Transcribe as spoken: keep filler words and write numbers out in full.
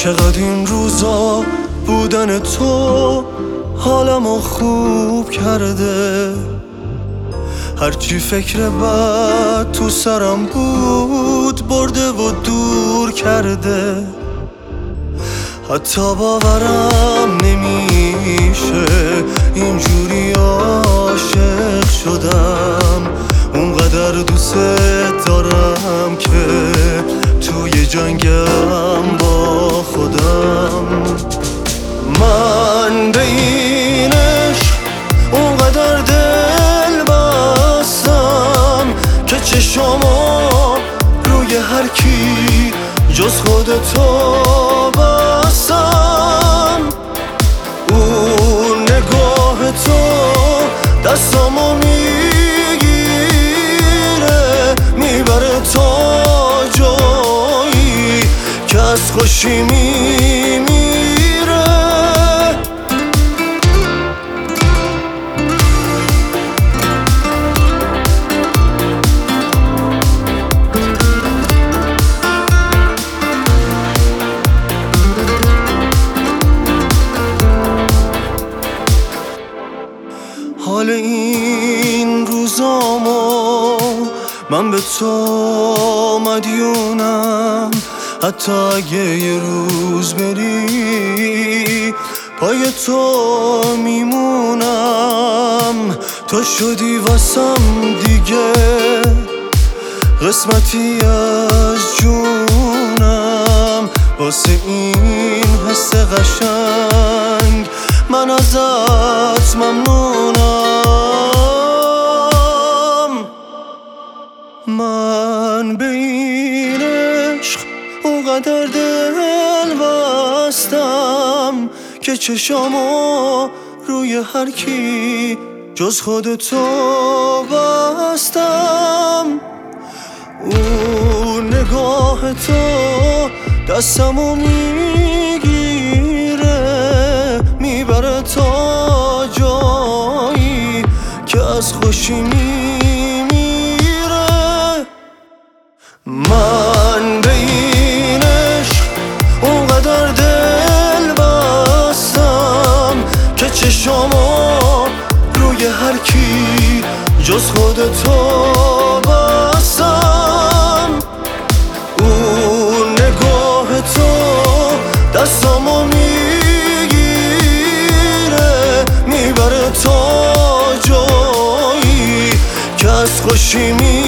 چقدر این روزا بودن تو حالمو خوب کرده. هرچی فکر بد تو سرم بود برده و دور کرده. حتی باورم نمیشه اینجوری عاشق شدم. اونقدر دوست دارم که توی جنگم با خودم. من به این عشق اونقدر دل بستم که چشمو روی هر کی جز خودتو بستم. اون نگاه تو دستامو میگیره میبره تا جایی که از خوشی میمیره. حال این روزامو من به تو مدیونم. حتی اگه یه روز بری پای تو میمونم. تو شدی واسم دیگه قسمتی از جونم. واسه این حس قشنگ من ازت ممنونم. من به این عشق اونقدر دل بستم که چشامو روی هر کی جز خودتو بستم. اون نگاه تو دستمو میگیره میبره تا جایی که از خوشی میمیره. من به این عشق اونقدر دل بستم که چشمو روی هر کی جز خودتو بستم. اون نگاه تو دستامو میگیره میبره تا جایی که از خوشی می